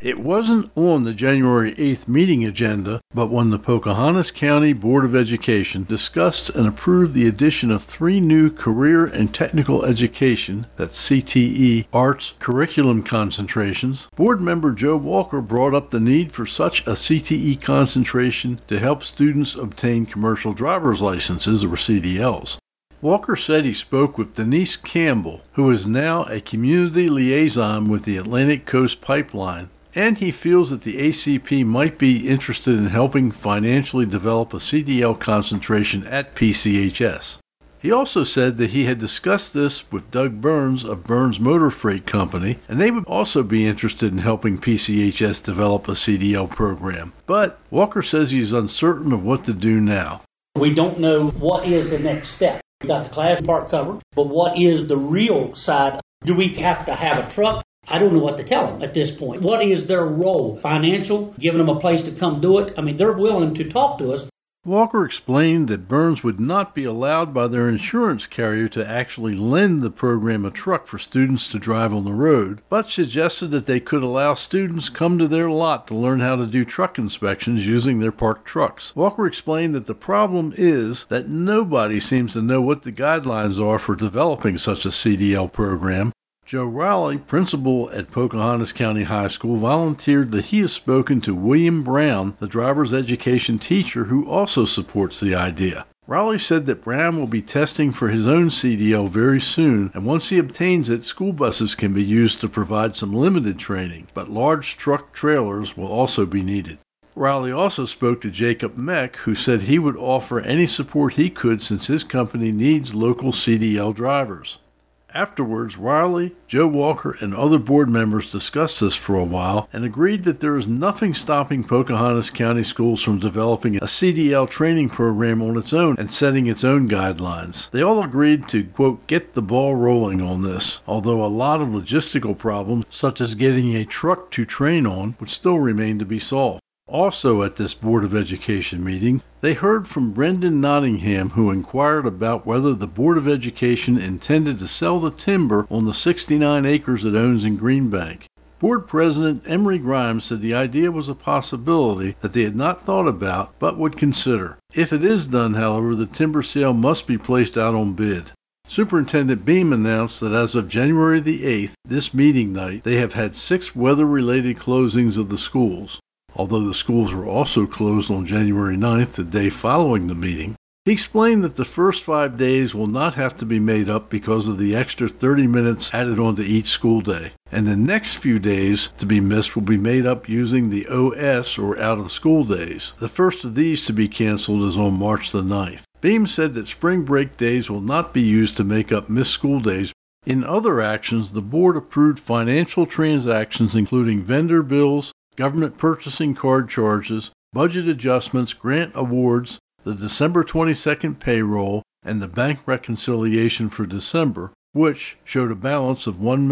It wasn't on the January 8th meeting agenda, but when the Pocahontas County Board of Education discussed and approved the addition of 3 new career and technical education, that's CTE, arts curriculum concentrations, board member Joe Walker brought up the need for such a CTE concentration to help students obtain commercial driver's licenses, or CDLs. Walker said he spoke with Denise Campbell, who is now a community liaison with the Atlantic Coast Pipeline, and he feels that the ACP might be interested in helping financially develop a CDL concentration at PCHS. He also said that he had discussed this with Doug Burns of Burns Motor Freight Company, and they would also be interested in helping PCHS develop a CDL program. But Walker says he's uncertain of what to do now. We don't know what is the next step. We got the class part covered, but what is the real side? Do we have to have a truck? I don't know what to tell them at this point. What is their role? Financial? Giving them a place to come do it? I mean, they're willing to talk to us. Walker explained that Burns would not be allowed by their insurance carrier to actually lend the program a truck for students to drive on the road, but suggested that they could allow students come to their lot to learn how to do truck inspections using their parked trucks. Walker explained that the problem is that nobody seems to know what the guidelines are for developing such a CDL program. Joe Rowley, principal at Pocahontas County High School, volunteered that he has spoken to William Brown, the driver's education teacher who also supports the idea. Rowley said that Brown will be testing for his own CDL very soon, and once he obtains it, school buses can be used to provide some limited training, but large truck trailers will also be needed. Rowley also spoke to Jacob Meck, who said he would offer any support he could since his company needs local CDL drivers. Afterwards, Riley, Joe Walker, and other board members discussed this for a while and agreed that there is nothing stopping Pocahontas County Schools from developing a CDL training program on its own and setting its own guidelines. They all agreed to, quote, get the ball rolling on this, although a lot of logistical problems, such as getting a truck to train on, would still remain to be solved. Also at this Board of Education meeting, they heard from Brendan Nottingham, who inquired about whether the Board of Education intended to sell the timber on the 69 acres it owns in Greenbank. Board President Emery Grimes said the idea was a possibility that they had not thought about but would consider. If it is done, however, the timber sale must be placed out on bid. Superintendent Beam announced that as of January the 8th, this meeting night, they have had 6 weather-related closings of the schools. Although the schools were also closed on January 9th, the day following the meeting. He explained that the first 5 days will not have to be made up because of the extra 30 minutes added onto each school day, and the next few days to be missed will be made up using the OS, or out-of-school days. The first of these to be canceled is on March the 9th. Beam said that spring break days will not be used to make up missed school days. In other actions, the board approved financial transactions including vendor bills, government purchasing card charges, budget adjustments, grant awards, the December 22nd payroll, and the bank reconciliation for December, which showed a balance of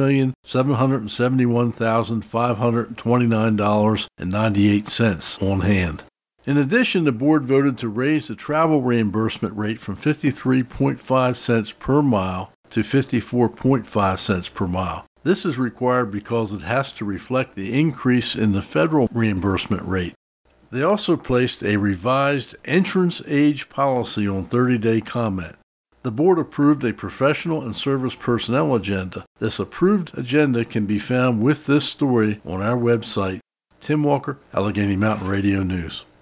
$1,771,529.98 on hand. In addition, the board voted to raise the travel reimbursement rate from 53.5 cents per mile to 54.5 cents per mile. This is required because it has to reflect the increase in the federal reimbursement rate. They also placed a revised entrance age policy on 30-day comment. The board approved a professional and service personnel agenda. This approved agenda can be found with this story on our website. Tim Walker, Allegheny Mountain Radio News.